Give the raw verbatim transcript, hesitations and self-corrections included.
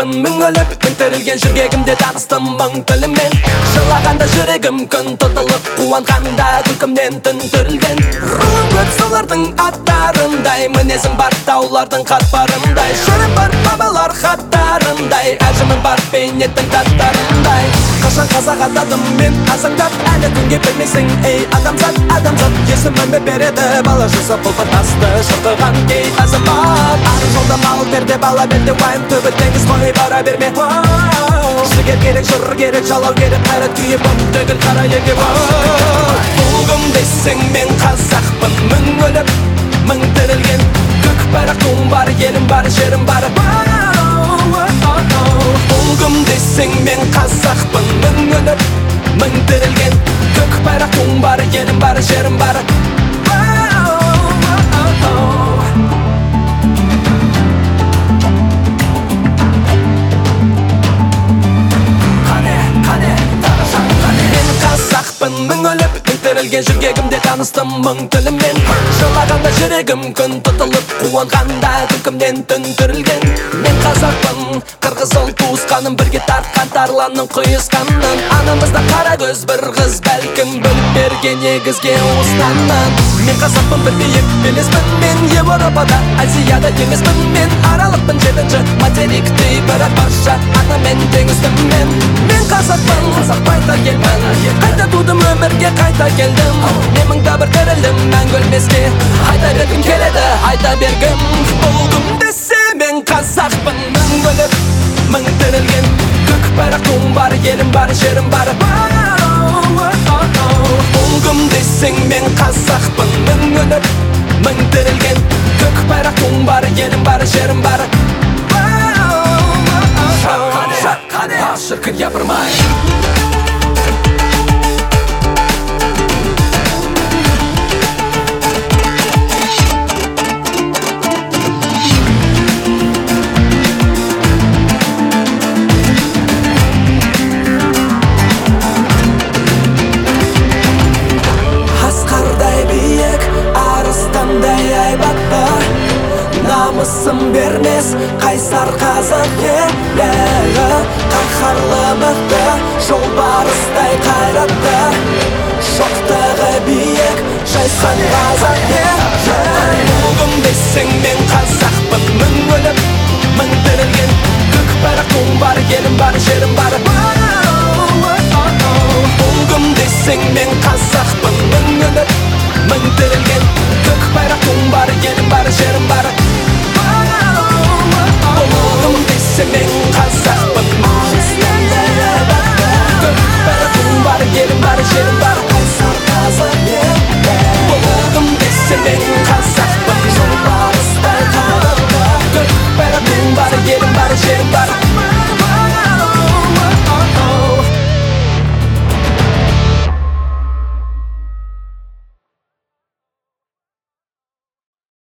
қазақпын мүңіліп көтерілген жүргегімде таныстым мың тілімен жылағанда жүрегім күн тұтылып қуанғанда күлкімнен түн түрілген руым көп солардың аттарындай мінезім бар таулардың қатпарындай жырым бар бабалар хаттарындай әжімім бар бейнеттің таттарындай қашан қазақ атадым мен азаңдап әлі күнге білмейсің ей адамзат адамзат есіміме береді бала жасап бұлпыр тасты шырқыған кей азамат ар жолда мал берде бала берде уайым түбі теңіз қой бара берме жігер керек жыр керек жалау керек қайрат күйіп от төгіл қара елге бұл кім десең мен қазақпын мың өліп мың тірілген көк байрақ туым бар елім бар жерім бар бұл кім десең мен қазақпын мың өліп мың тірілген көк байрақ туым бар елім бар жерім бар мың өліп мың тірілген жүргегімде таныстым мың тілімен жылағанда жүрегім күн тұтылып қуанғанда күлкімнен түн түрілген мен қазақпын қырғыз ұл туысқаным бірге тартқан тарланның құйысқанын анамызда қара көз бір қыз бәлкім бөліп берген егізге уыстаннан мен қазақпын бір биік белеспін мен Европада Азияда емеспін мен аралықпын жетінші материктей бірақ барша анамен теңіздім мен мен қазақпын қазақ байта елмін қайта тудым өмірге қайта келдім мен мыңда бір тірілдім мәңгі өлмеске айта бергім келеді айта бергім болдым десе мен қазақпын мың өліп мың тірілген көк байрақ туым бар елім бар жерім бар болдым десең мен қазақпын мың өліп мың тірілген көк байрақ туым бар елім бар жерім бар шырқане шіркін япырмай намысым бермес қайсар қазақ елі қаһарлы мықты жолбарыстай қайратты шоқтығы биік жайсаң қазақ елі болдым десең мен қазақпын мың өліп мың тірілген көк байрақ туым бар елім бар жерім бар болдым десең мен қазақпын мың өліп мың тірілген көк байрақ туым бар елім бар жерім бар болдым десең мен қазақпын көк байрақ туым бар елім бар жерім бар қайсар қазақ елі болдым десең мен қазақпын жолбарыстай қайратты көк байрақ туым бар елім бар жерім бар